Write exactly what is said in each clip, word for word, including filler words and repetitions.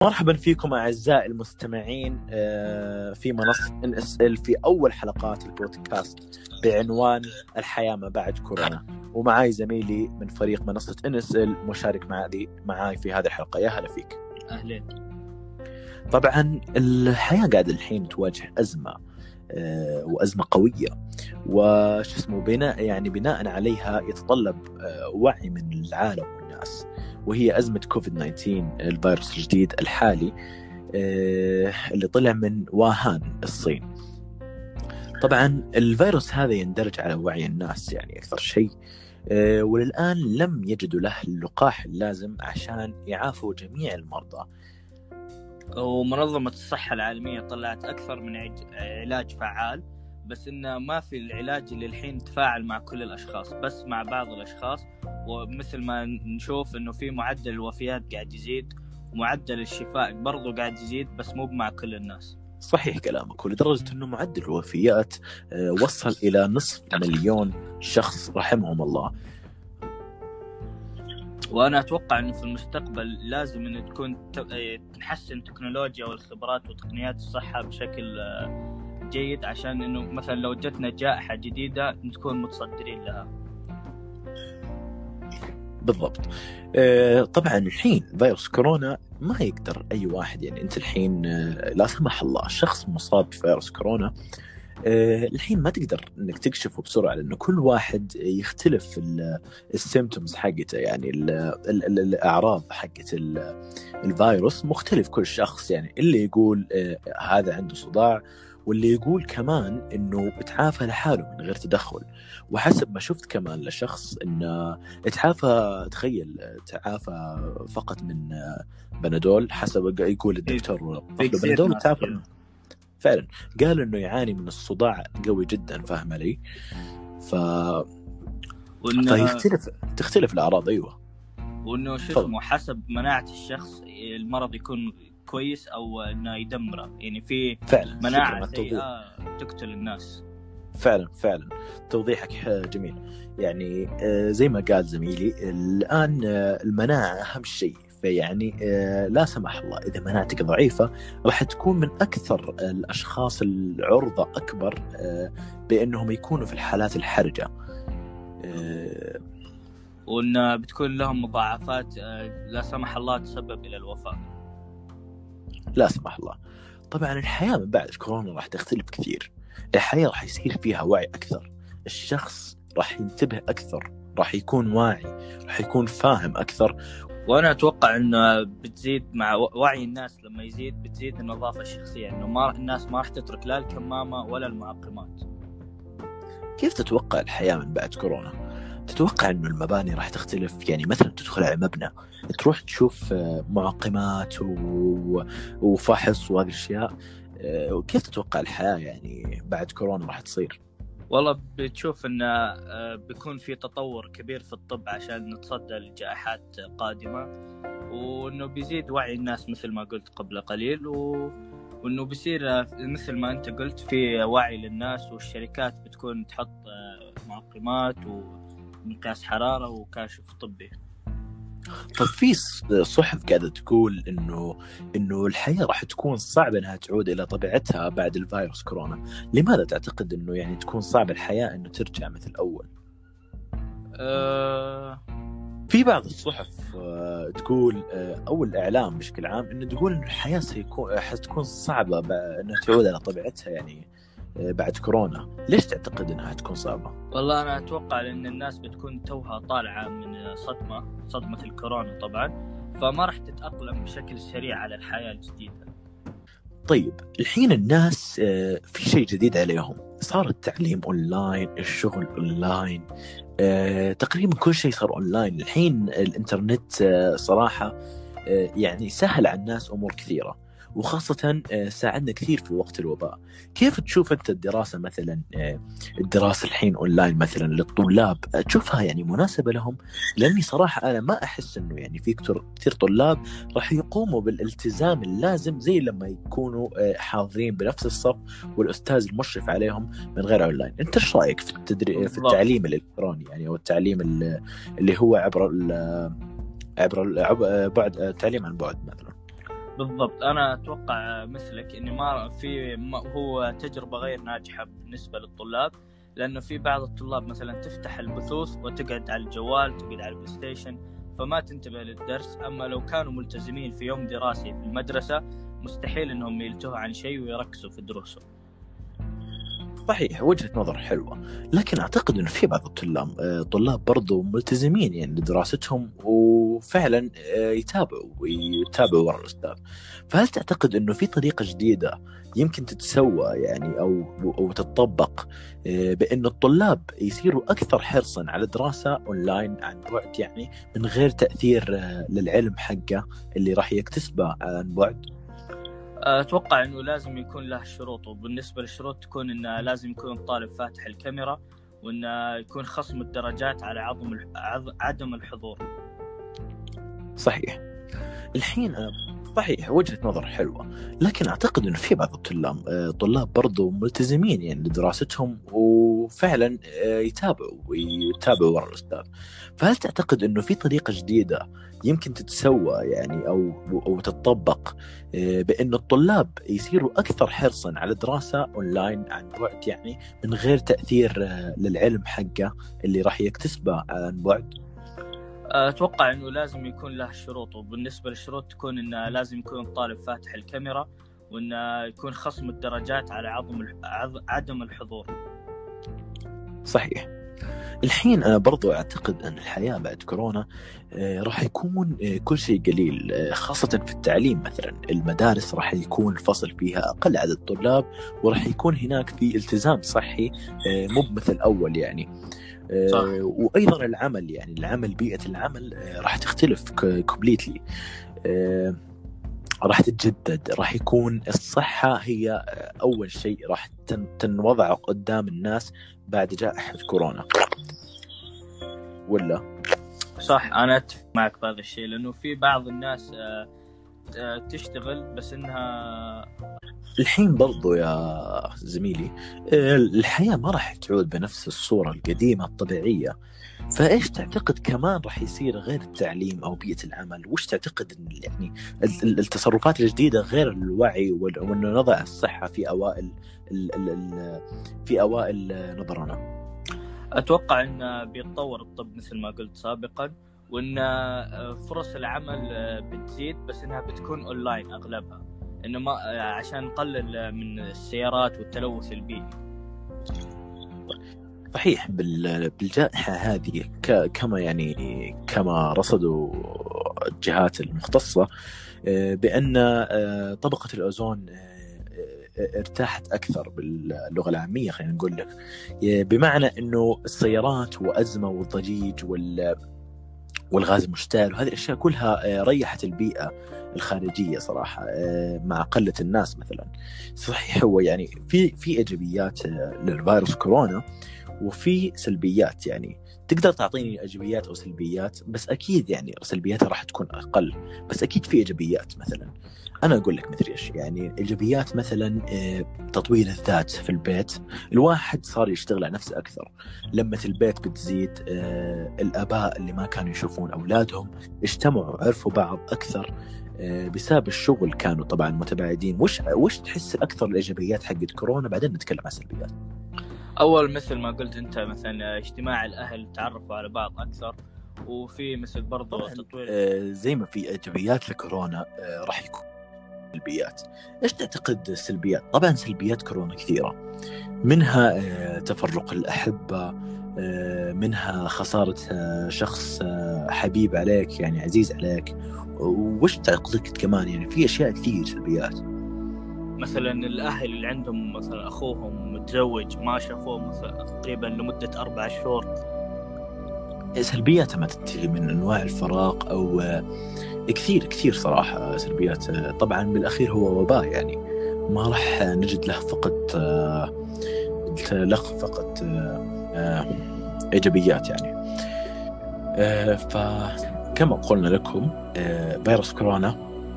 مرحبا فيكم أعزائي المستمعين في منصة إن إس إل في أول حلقات البودكاست بعنوان الحياة ما بعد كورونا، ومعاي زميلي من فريق منصة إن إس إل مشارك معي معاي في هذه الحلقة. يا هلا فيك. أهلين. طبعا الحياة قاعدة الحين تواجه أزمة وأزمة قوية، وش اسمه بناء يعني بناء عليها يتطلب وعي من العالم والناس، وهي أزمة كوفيد تسعة عشر، الفيروس الجديد الحالي اللي طلع من واهان الصين. طبعا الفيروس هذا يندرج على وعي الناس يعني أكثر شيء، وللآن لم يجدوا له اللقاح اللازم عشان يعافوا جميع المرضى. ومنظمة الصحة العالمية طلعت أكثر من علاج فعال، بس إنه ما في العلاج اللي الحين تفاعل مع كل الأشخاص، بس مع بعض الأشخاص. ومثل ما نشوف إنه في معدل الوفيات قاعد يزيد، ومعدل الشفاء برضو قاعد يزيد، بس مو مع كل الناس. صحيح كلامك، ولدرجة إنه معدل الوفيات وصل إلى نصف مليون شخص رحمهم الله. وأنا أتوقع إنه في المستقبل لازم إنه تكون تحسن تكنولوجيا والخبرات وتقنيات الصحة بشكل جيد، عشان إنه مثلا لو جتنا جائحة جديدة نكون متصدرين لها. بالضبط. طبعا الحين فيروس كورونا ما يقدر أي واحد، يعني أنت الحين لا سمح الله شخص مصاب بفيروس كورونا الحين ما تقدر انك تكشفه بسرعه، لانه كل واحد يختلف السيمتومز حقته، يعني ال ال ال الاعراض حقت الفيروس مختلف كل شخص. يعني اللي يقول هذا عنده صداع، واللي يقول كمان انه بتعافى لحاله من غير تدخل. وحسب ما شفت كمان لشخص انه تعافى، تخيل تعافى فقط من بنادول، حسب يقول الدكتور بنادول تعافى فعلا. قال انه يعاني من الصداع قوي جدا، فاهم علي؟ ف وإنه... فيختلف تختلف الاعراض. ايوه، وانه شو اسمه حسب مناعه الشخص المرض يكون كويس او انه يدمره، يعني في فعلا مناعه سيئه تقتل الناس. فعلا فعلا توضيحك جميل. يعني زي ما قال زميلي، الان المناعه اهم شيء. فيعني لا سمح الله إذا مناعتك ضعيفة راح تكون من أكثر الأشخاص العرضة أكبر بأنهم يكونوا في الحالات الحرجة، وأن بتكون لهم مضاعفات لا سمح الله تسبب إلى الوفاة. لا سمح الله. طبعا الحياة من بعد كورونا راح تختلف كثير. الحياة راح يصير فيها وعي أكثر، الشخص راح ينتبه أكثر، راح يكون واعي، راح يكون فاهم أكثر. وأنا أتوقع إنه بتزيد مع وعي الناس، لما يزيد بتزيد النظافة الشخصية، إنه ما الناس ما راح تترك لا الكمامة ولا المعقمات. كيف تتوقع الحياة من بعد كورونا؟ تتوقع إنه المباني راح تختلف؟ يعني مثلا تدخل على مبنى تروح تشوف معقمات وفحص وهذه الأشياء. وكيف تتوقع الحياة يعني بعد كورونا راح تصير؟ والله بتشوف إنه بيكون في تطور كبير في الطب عشان نتصدى لجائحات قادمة، وإنه بيزيد وعي الناس مثل ما قلت قبل قليل، و... وإنه بيصير مثل ما أنت قلت في وعي للناس، والشركات بتكون تحط معقمات ومقياس حرارة وكاشف طبي. طب في صحف قاعدة تقول إنه إنه الحياة راح تكون صعبة إنها تعود إلى طبيعتها بعد الفيروس كورونا. لماذا تعتقد إنه يعني تكون صعبة الحياة إنه ترجع مثل أول؟ أه... في بعض الصحف تقول أو الإعلام بشكل عام إنه تقول إنه الحياة سيكون حتكون صعبة إنها تعود إلى طبيعتها يعني بعد كورونا. ليش تعتقد إنها تكون صعبة؟ والله أنا أتوقع لأن الناس بتكون توها طالعة من صدمة صدمة الكورونا طبعا، فما راح تتأقلم بشكل سريع على الحياة الجديدة. طيب الحين الناس في شيء جديد عليهم، صار التعليم أونلاين، الشغل أونلاين، تقريبا كل شيء صار أونلاين. الحين الإنترنت صراحة يعني سهل على الناس أمور كثيرة، وخاصة ساعدنا كثير في وقت الوباء. كيف تشوف أنت الدراسة مثلا، الدراسة الحين أونلاين مثلا للطلاب، تشوفها يعني مناسبة لهم؟ لأني صراحة أنا ما أحس أنه يعني في كثير طلاب راح يقوموا بالالتزام اللازم زي لما يكونوا حاضرين بنفس الصف والأستاذ المشرف عليهم من غير أونلاين. أنت إيش رأيك في التدري... في التعليم الإلكتروني يعني، أو التعليم اللي هو عبر ال... عبر بعد التعليم عن بعد مثلا؟ بالضبط. انا اتوقع مثلك ان ما في ما هو تجربه غير ناجحه بالنسبه للطلاب، لانه في بعض الطلاب مثلا تفتح البثوث وتقعد على الجوال، تقعد على البلاي ستيشن، فما تنتبه للدرس. اما لو كانوا ملتزمين في يوم دراسي في المدرسه مستحيل انهم يلتهوا عن شيء ويركزوا في دروسهم. صحيح، وجهة نظر حلوة، لكن أعتقد أنه في بعض الطلاب آه، طلاب برضو ملتزمين يعني لدراستهم وفعلا آه، يتابعوا ويتابعوا ورا الأستاذ. فهل تعتقد أنه في طريقة جديدة يمكن تتسوى يعني أو أو تتطبق آه، بأن الطلاب يصيروا أكثر حرصا على دراسة أونلاين عن بعد، يعني من غير تأثير آه، للعلم حقه اللي راح يكتسبه عن بعد؟ اتوقع انه لازم يكون له شروط، وبالنسبه للشروط تكون انه لازم يكون الطالب فاتح الكاميرا، وانه يكون خصم الدرجات على عظم عدم الحضور. صحيح. الحين صحيح، وجهة نظر حلوة، لكن أعتقد أنه في بعض الطلاب آه، طلاب برضو ملتزمين يعني لدراستهم وفعلا آه، يتابعوا ويتابعوا ورا الأستاذ. فهل تعتقد أنه في طريقة جديدة يمكن تتسوى يعني أو أو تتطبق آه، بأن الطلاب يصيروا أكثر حرصا على دراسة أونلاين عن بعد، يعني من غير تأثير آه، للعلم حقه اللي راح يكتسبه عن بعد؟ اتوقع انه لازم يكون له شروط، وبالنسبه للشروط تكون انه لازم يكون الطالب فاتح الكاميرا، وانه يكون خصم الدرجات على عظم عدم الحضور. صحيح. الحين أنا برضو أعتقد أن الحياة بعد كورونا آه، راح يكون آه، كل شيء قليل، آه، خاصة في التعليم. مثلا المدارس راح يكون الفصل فيها أقل عدد طلاب، وراح يكون هناك في التزام صحي آه، مو مثل أول يعني. صح. آه، وأيضا العمل، يعني العمل بيئة العمل آه، راح تختلف كومبليتلي، راح تتجدد. راح يكون الصحة هي أول شيء راح تنوضع قدام الناس بعد جائحة كورونا، ولا؟ صح، أنا أتفق معك بهذا الشيء، لأنه في بعض الناس تشتغل بس إنها الحين برضو يا زميلي الحياة ما راح تعود بنفس الصورة القديمة الطبيعية. فايش تعتقد كمان راح يصير غير التعليم او بيئه العمل؟ وش تعتقد ان يعني التصرفات الجديده غير الوعي وانه نضع الصحه في اوائل ال ال ال في اوائل نظرنا؟ اتوقع ان بيتطور الطب مثل ما قلت سابقا، وان فرص العمل بتزيد، بس انها بتكون اونلاين اغلبها، انه ما عشان نقلل من السيارات والتلوث البيئي. صحيح. بالجائحة هذه كما يعني كما رصدوا الجهات المختصة بأن طبقة الأوزون ارتاحت أكثر باللغة العامية، خلينا نقول لك، بمعنى أنه السيارات وأزمة والضجيج والغاز المشتعل وهذه الأشياء كلها ريحت البيئة الخارجية صراحة مع قلة الناس مثلا. صحيح، هو يعني في في إيجابيات للفيروس كورونا وفي سلبيات، يعني تقدر تعطيني إيجابيات أو سلبيات؟ بس أكيد يعني سلبياتها راح تكون أقل، بس أكيد في إيجابيات. مثلا أنا أقول لك مثل إيش، يعني إيجابيات مثلا تطوير الذات في البيت، الواحد صار يشتغل على نفسه أكثر، لمة البيت بتزيد، الآباء اللي ما كانوا يشوفون أولادهم اجتمعوا عرفوا بعض أكثر بسبب الشغل، كانوا طبعا متباعدين. وش وش تحس أكثر الإيجابيات حقت كورونا؟ بعدين نتكلم عن السلبيات. أول مثل ما قلت أنت مثلا اجتماع الأهل، تعرفوا على بعض أكثر، وفي مثل برضو تطوير آه زي ما في إيجابيات لكورونا آه راح يكون سلبيات. إيش تعتقد السلبيات؟ طبعا سلبيات كورونا كثيرة، منها آه تفرق الأحبة، آه منها خسارة آه شخص آه حبيب عليك، يعني عزيز عليك. وش تعتقد كمان؟ يعني في أشياء كثير سلبيات، مثلا الأهل اللي عندهم مثلا أخوهم متزوج ما شافوه مثلا تقريبا لمدة أربع شهور. سلبيات ما تنتهي من أنواع الفراق أو كثير كثير صراحة سلبيات. طبعا بالأخير هو وباء، يعني ما راح نجد له فقط له فقط إيجابيات يعني. فكما قلنا لكم فيروس كورونا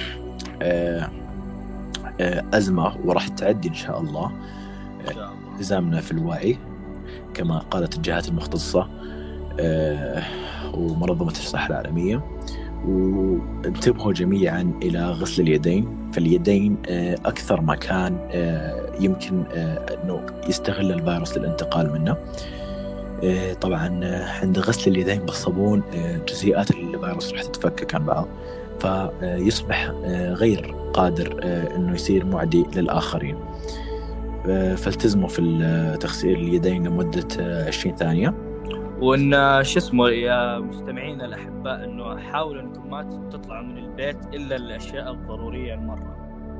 أزمة وراح تعدي إن شاء الله. التزامنا في الوعي كما قالت الجهات المختصة ومنظمة الصحة العالمية، وانتبهوا جميعا إلى غسل اليدين. فاليدين أكثر مكان يمكن أنه يستغل الفيروس للانتقال منه. طبعا عند غسل اليدين بالصابون جزيئات الفيروس راح تتفكك عن بعض، فيصبح غير قادر أنه يصير معدي للآخرين. فالتزموا في تغسيل اليدين لمدة عشرين ثانية. وإن شو اسمه يا مستمعين الأحباء، إنه حاولوا إنكم ما تطلعوا من البيت إلا الأشياء الضرورية مرة.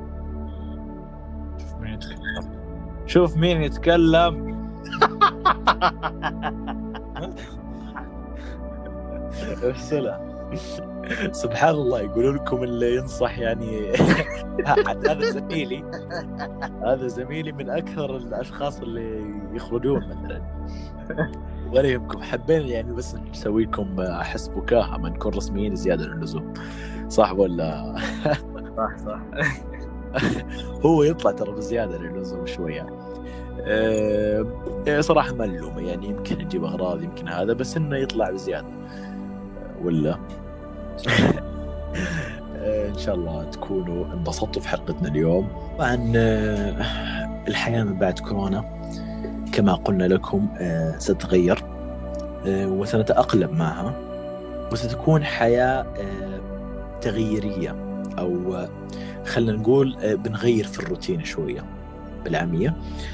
شوف مين يتكلم شوف مين يتكلم ارسلها. سبحان الله، يقولون لكم اللي ينصح يعني هذا زميلي هذا زميلي من أكثر الأشخاص اللي يخرجون مثلا، ولا يهمكم، حبينا يعني بس نسوي لكم أحس بكاهة ما نكون رسميين زيادة عن اللزوم. صح ولا؟ صح صح. هو يطلع ترى بزيادة عن اللزوم شوية. أه صراحة ما نلومه، يعني يمكن نجيب أغراض يمكن هذا، بس إنه يطلع بزيادة ولا. إن شاء الله تكونوا انبسطوا في حلقتنا اليوم. طبعا الحياة من بعد كورونا كما قلنا لكم ستتغير وسنتأقلم معها، وستكون حياة تغييرية، أو خلنا نقول بنغير في الروتين شوية بالعامية،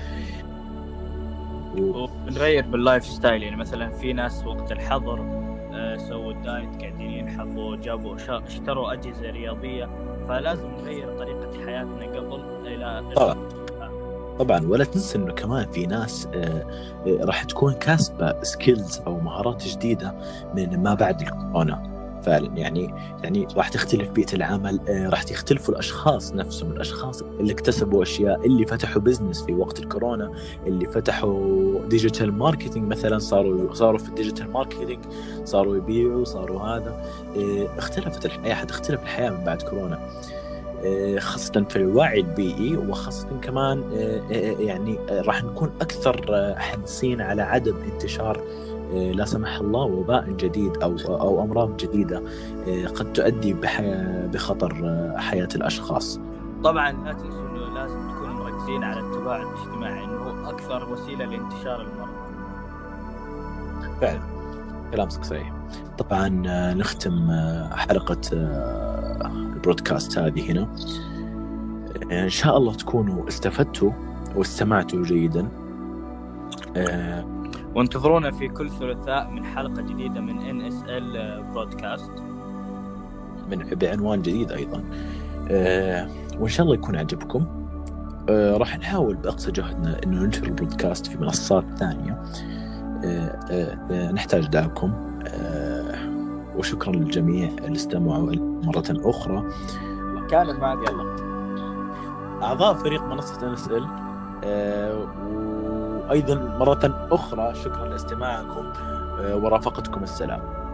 وبنغير باللايف ستايل. يعني مثلا في ناس وقت الحظر سووا الدايت، قاعدين ينحفوا، جابوا اشتروا أجهزة رياضية، فلازم نغير طريقة حياتنا قبل إلى طبعا طبعا ولا تنسى إنه كمان في ناس راح تكون كاسبة سكيلز أو مهارات جديدة من ما بعد الكورونا فعلا. يعني يعني راح تختلف بيئة العمل، راح تختلفوا الأشخاص نفسهم، الأشخاص اللي اكتسبوا أشياء، اللي فتحوا بزنس في وقت الكورونا، اللي فتحوا ديجيتال ماركتينج مثلا، صاروا صاروا في الديجيتال ماركتينج، صاروا يبيعوا، صاروا هذا. اختلفت الحياة، حتختلف الحياة من بعد كورونا، خاصة في الوعي البيئي، وخاصة كمان يعني راح نكون أكثر حريصين على عدم انتشار لا سمح الله وباء جديد أو أو أمراض جديدة قد تؤدي بخطر حياة الأشخاص. طبعا لا تنسوا إنه لازم تكونوا مركزين على التباعد الاجتماعي، إنه أكثر وسيلة لانتشار المرض. فعلا كلامك صحيح. طبعا نختم حلقة البرودكاست هذه هنا. إن شاء الله تكونوا استفدتوا واستمعتوا جيدا، وانتظرونا في كل ثلاثاء من حلقة جديدة من إن إس إل بودكاست من بعنوان جديد أيضا. وإن شاء الله يكون عجبكم. راح نحاول بأقصى جهدنا إنه ننشر البودكاست في منصات ثانية. نحتاج دعمكم، وشكرا للجميع اللي استمعوا مرة أخرى. كان معك يلا أعضاء فريق منصة إن إس إل، وأيضا مرة أخرى شكرا لاستماعكم ورافقتكم. السلام.